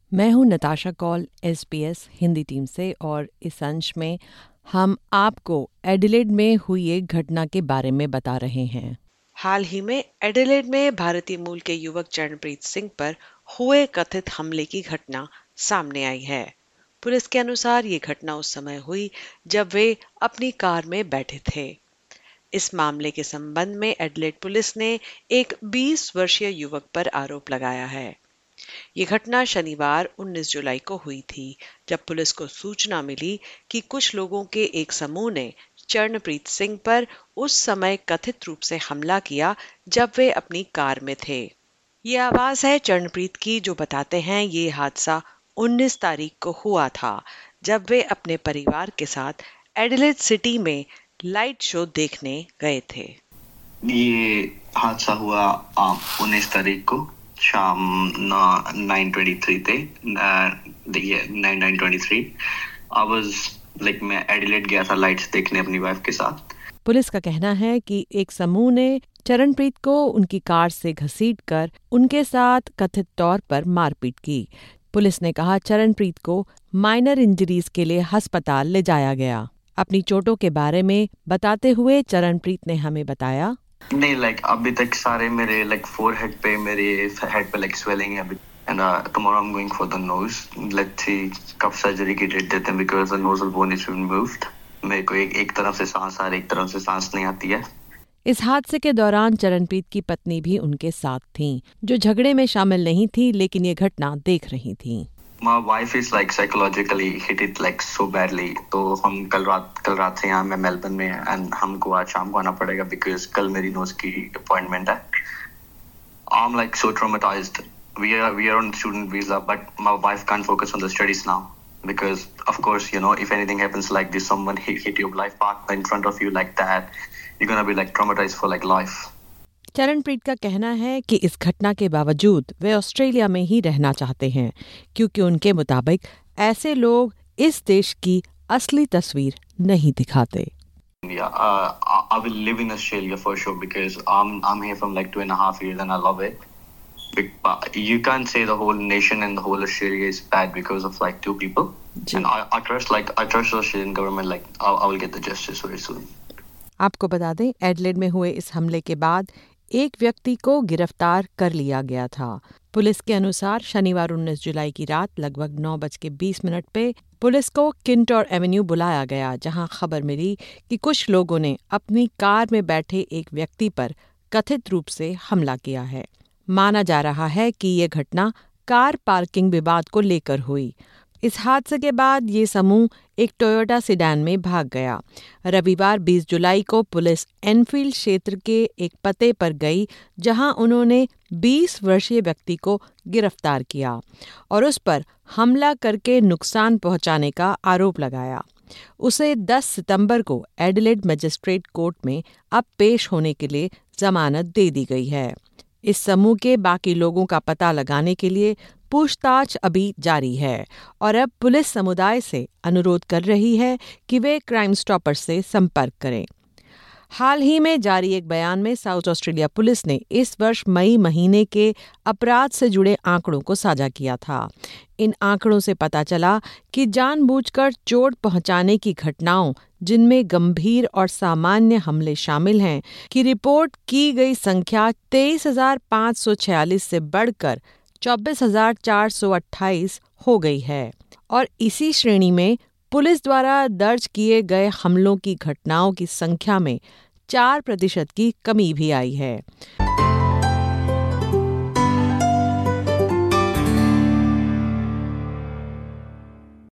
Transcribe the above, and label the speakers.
Speaker 1: मैं हूं Natasha Kaul SBS Hindi team से और इस अंश में हम आपको एडिलेड में हुई एक घटना के बारे में बता रहे हैं।
Speaker 2: हाल ही में एडिलेड में भारतीय मूल के युवक चरणप्रीत सिंह पर हुए कथित हमले की घटना सामने आई है। पुलिस के अनुसार ये घटना उस समय हुई जब वे अपनी कार में बैठे थे। इस मामले के संबंध में एडिलेड पुलिस ने एक 20 वर्षीय युवक पर आरोप लगाया है। ये घटना शनिवार 19 जुलाई को हुई थी, जब पुलिस को सूचना मिली कि कुछ लोगों के एक समूह ने चरणप्रीत सिंह पर उस समय कथित रूप से हमला किया जब वे अपनी कार में थे। ये आवाज है चरणप्रीत की, जो बताते हैं ये हादसा 19 तारीख को हुआ था, जब वे अपने परिवार के साथ एडिलेड सिटी में लाइट शो देखने गए थे।
Speaker 3: ये हादसा हुआ 19 तारीख को शाम 9:23 थे। 9:23 आई वाज लाइक मैं एडिलेड गया था लाइट्स देखने अपनी वाइफ के साथ।
Speaker 1: पुलिस का कहना है कि एक समूह ने चरणप्रीत को उनकी कार से घसीटकर उनके साथ कथित तौर पर मारपीट की। पुलिस ने कहा चरणप्रीत को माइनर इंजरीज के लिए अस्पताल ले जाया गया। अपनी चोटों के बारे में बताते हुए चरणप्रीत ने हमें बताया,
Speaker 3: नहीं अभी तक सारे मेरे फोरहेड पे मेरे हेड पे स्वेलिंग है अभी। And tomorrow I'm going for the nose. Let's see कब सर्जरी की डेट देते हैं because the nasal bone is removed. मेरे को एक तरफ से सांस आ रही, एक तरफ से सांस नहीं आती है।
Speaker 1: इस हादसे के दौरान चरणप्रीत की पत्नी भी उनके साथ थीं, जो झगड़े में शामिल नहीं थी लेकिन ये घटना देख रही थीं।
Speaker 3: My wife is psychologically hit it so badly. तो हम कल रात से यहाँ मैं मेलबर्न में है and हमको आज शाम को आना पड़ेगा because कल मेरी नोज की अपॉइंटमेंट है। I'm so traumatized. We are on student visa, but my wife can't focus on the studies now because of course if anything happens like this, someone hit your life partner in front of you like that, you're gonna be traumatized for life.
Speaker 1: Charanpreet का कहना है कि इस घटना के बावजूद वे Australia में ही रहना चाहते हैं, क्योंकि उनके मुताबिक ऐसे लोग इस देश की असली तस्वीर नहीं दिखाते।
Speaker 3: I will live in Australia for sure because I'm here from 2.5 years and I love it. But you can't say the whole nation and the whole Australia is bad because of two people. And I trust the Australian government. I will get the justice very soon.
Speaker 1: आपको बता दें, Adelaide में हुए इस हमले के बाद एक व्यक्ति को गिरफ्तार कर लिया गया था। पुलिस के अनुसार शनिवार 19 जुलाई की रात लगभग 9:20 पे पुलिस को किंटोर एवेन्यू बुलाया गया, जहां खबर मिली कि कुछ लोगों ने अपनी कार में बैठे एक व्यक्ति पर कथित रूप से हमला किया है। माना जा रहा है कि ये घटना कार पार्किंग विवाद को लेकर हुई। इस हादसे के बाद ये समूह एक टोयोटा सेडान में भाग गया। रविवार 20 जुलाई को पुलिस एनफील्ड क्षेत्र के एक पते पर गई, जहां उन्होंने 20 वर्षीय व्यक्ति को गिरफ्तार किया और उस पर हमला करके नुकसान पहुंचाने का आरोप लगाया। उसे 10 सितंबर को एडिलेड मजिस्ट्रेट कोर्ट में अब पेश होने के लिए जमानत दे दी गई है। इस समूह के बाकी लोगों का पता लगाने के लिए पूछताछ अभी जारी है और अब पुलिस समुदाय से अनुरोध कर रही है कि वे क्राइम स्टॉपर्स से संपर्क करें। हाल ही में जारी एक बयान में साउथ ऑस्ट्रेलिया पुलिस ने इस वर्ष मई महीने के अपराध से जुड़े आंकड़ों को साझा किया था। इन आंकड़ों से पता चला कि जानबूझकर चोट पहुंचाने की घटनाओं, जिनमें गंभीर और सामान्य हमले शामिल हैं, की रिपोर्ट की गई संख्या 23,546 से बढ़कर 24,428 हो गई है और इसी श्रेणी में पुलिस द्वारा दर्ज किए गए हमलों की घटनाओं की संख्या में 4% की कमी भी आई है।